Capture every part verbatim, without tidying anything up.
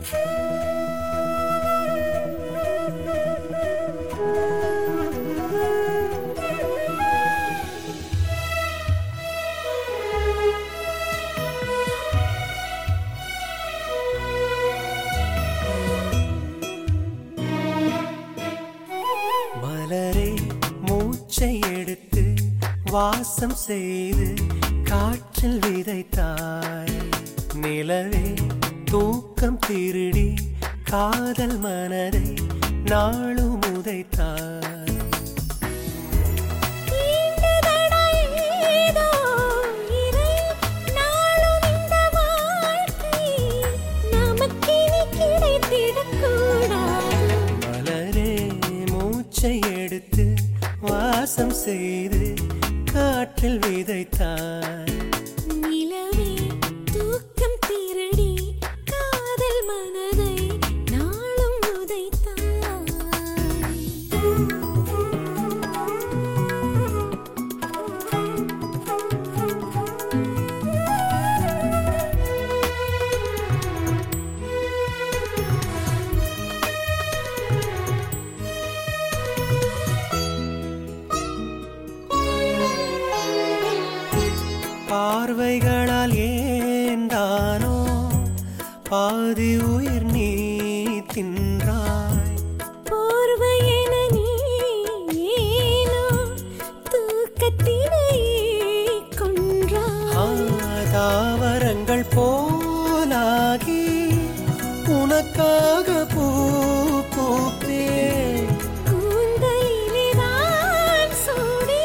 மலரே மூச்சை எடுத்து வாசம் செய்து காற்றில் விதைத்தாய். நிலவே தூக்கம் திருடி காதல் மனதை நாளும் உதைத்தாய். மலரே மூச்சை எடுத்து வாசம் செய்து காற்றில் விதைத்தாய். நிலவே தூக்கம் திருடி காதல் மனதை நாளும் உதைத்தாய். பார்வைகளால் ஏந்தானோ பாதி உயிர் நீ தின்றாய். போர்வையென நீ ஏனோ தூக்கத்தினை கொன்றாய். தாவரங்கள் போலாகி உனக்காக பூ பூப்பேன். கூந்தலிலேதான் சூடி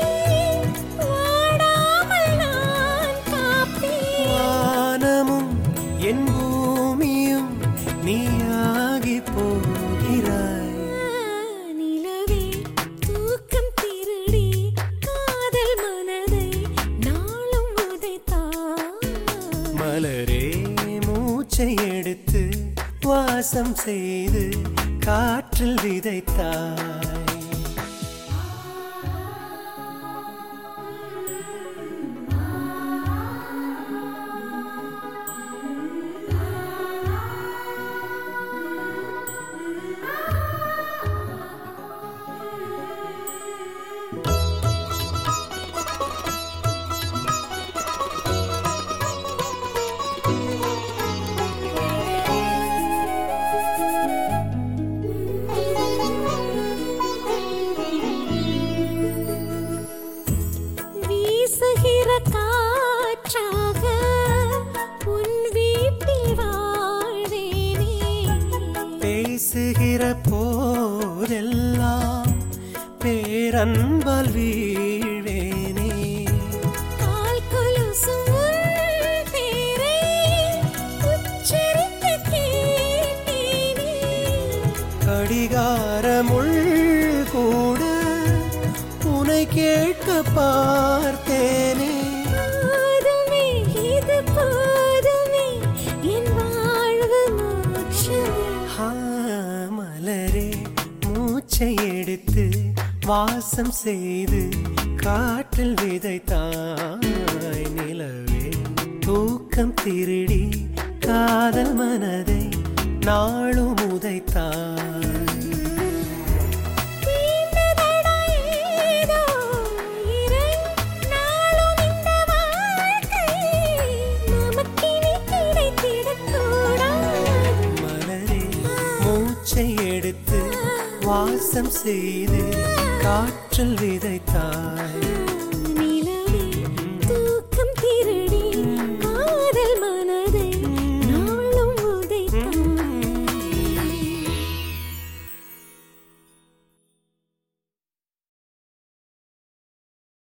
வாடாமல் நான் காப்பேன். வானமும் என் பூமியும் நீயாகி போகிறாய். நிலவே தூக்கம் திருடி காதல் மனதை நாளும் உதைத்தாய். மலரே மூச்சை எடுத்து வாசம் செய்து காற்றில் விதைத்தாய். வீசுகிற காற்றாக உன் வீட்டில் வாழ்வேனே. பேசுகிற போதெல்லாம் பேரன்பால் வீழ்வேனே. கால் கொலுசும் உன் பேரை உச்சரித்து கேட்டேனே. கடிகாரமுள் கூட உனை கேட்க பார்த்தேனே. போதுமே இது போதுமே என் வாழ்வு மோட்சமே. ஆ, மலரே மூச்சை எடுத்து வாசம் செய்து காற்றில் விதைத்தாய். நிலவே தூக்கம் திருடி காதல் மனதை நாளும் உதைத்தாய். தீண்டதடா ஏதோ இறை நாளும் இந்த வாழ்க்கை நமக்கினி கிடைத்திடக்கூடாது. மலரே மூச்சை எடுத்து வாசம் செய்து காற்றில் விதைத்தாய்.